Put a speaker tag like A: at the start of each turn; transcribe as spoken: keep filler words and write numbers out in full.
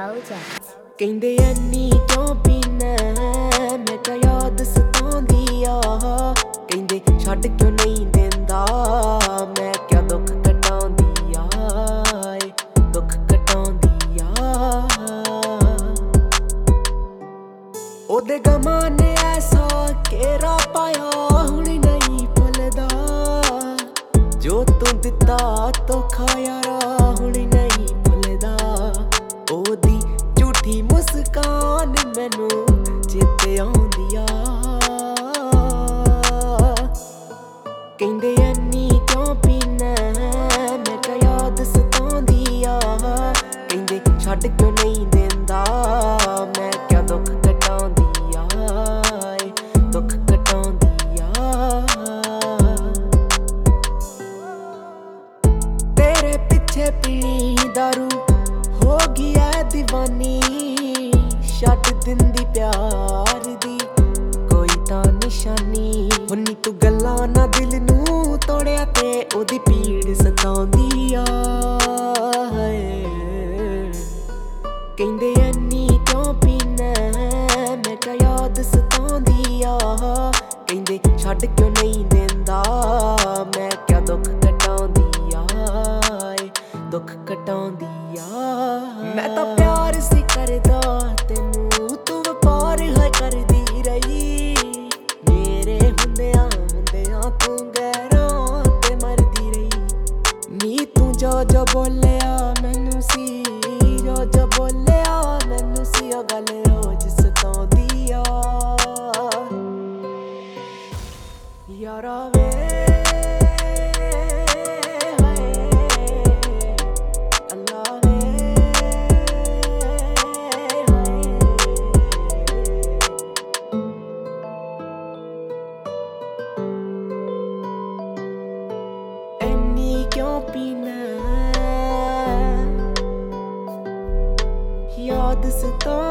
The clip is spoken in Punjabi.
A: Project
B: ਕਹਿੰਦੇ ਐਨੀ ਕਿਉਂ ਪੀਨਾ ਮੈਂ ਕਿਹਾ ਯਾਦ ਸਤਾਉਂਦੀ ਆ ਕਹਿੰਦੇ ਛੱਡ ਕਿਉਂ ਨਹੀਂ ਦਿੰਦਾ ਮੈਂ ਕਿਹਾ ਦੁੱਖ ਕਟਾਉਂਦੀ ਆ ਏ ਦੁੱਖ ਕਟਾਉਂਦੀ ਆ ਉਹਦੇ ਗਮਾਂ ਨੇ ਐਸਾ ਘੇਰਾ ਪਾਇਆ ਹੁਣ ਨਹੀਂ ਭੁੱਲਦਾ ਜੋ ਤੂੰ ਦਿੱਤਾ ਧੋਖਾ ਯਾਰਾ ਹੁਣ ਨਹੀਂ ਭੁੱਲਦਾ ਉਹਦੀ ਝੂਠੀ ਮੁਸਕਾਨ ਮੈਨੂੰ ਚੇਤੇ ਆਉਂਦੀ ਆ ਕਹਿੰਦੇ ਐਨੀ ਕਿਉਂ ਪੀਨਾ ਮੈਂ ਕਿਹਾ ਯਾਦ ਸਤਾਉਂਦੀ ਆ ਕਹਿੰਦੇ ਛੱਡ ਕਿਉਂ ਨਹੀਂ ਦਿੰਦਾ ਮੈਂ ਕਿਹਾ ਦੁੱਖ ਕਟਾਉਂਦੀ ਆ ਏ ਦੁੱਖ ਕਟਾਉਂਦੀ ਆ ਤੇਰੇ ਪਿੱਛੇ ਪੀਣੀ ਦਾਰੂ ਹੋ ਗਈ ਐ ਦੀਵਾਨੀ ਛੱਡ ਦਿੰਦੀ ਪਿਆਰ ਦੀ ਕੋਈ ਤਾਂ ਨਿਸ਼ਾਨੀ ਹੁਣੀ ਤੂੰ ਗੱਲਾਂ ਨਾ ਦਿਲ ਨੂੰ ਤੋੜਿਆ ਤੇ ਉਹਦੀ ਪੀੜ ਸਤਾਉਂਦੀ ਆ ਕਹਿੰਦੇ ਐਨੀ ਕਿਉਂ ਪੀਨਾ ਮੈਂ ਕਿਹਾ ਯਾਦ ਸਤਾਉਂਦੀ ਆ ਕਹਿੰਦੇ ਛੱਡ ਕਿਉਂ ਨਹੀਂ ਦਿੰਦਾ ਮੈਂ ਕਿਹਾ ਦੁੱਖ ਕਟਾਉਂਦੀ ਆ ਏ ਦੁੱਖ ਕਟਾਉਂਦੀ ਆ ਮੈਂ ਤਾਂ ਪਿਆਰ ਸੀ ਕਰਦਾ ਤੈਨੂੰ ਤੂੰ ਵਪਾਰ ਹੈ ਕਰਦੀ ਰਹੀ ਮੇਰੇ ਹੁੰਦਿਆਂ ਹੁੰਦਿਆਂ ਤੂੰ ਗੈਰਾਂ ਤੇ ਮਰਦੀ ਰਹੀ ਨੀ ਤੂੰ ਜੋ ਜੋ ਬੋਲਿਆ ਮੈਨੂੰ ਸੀ ਜੋ ਜੋ ਬੋਲਿਆ ਮੈਨੂੰ ਸੀ ਉਹ ਗੱਲ ਰੋਜ਼ ਸਤਾਉਂਦੀ ਆ ਯਾਰਾ ਵੇ ਕਿਉਂ ਪੀਨਾ ਯਾਦ ਸਤਾ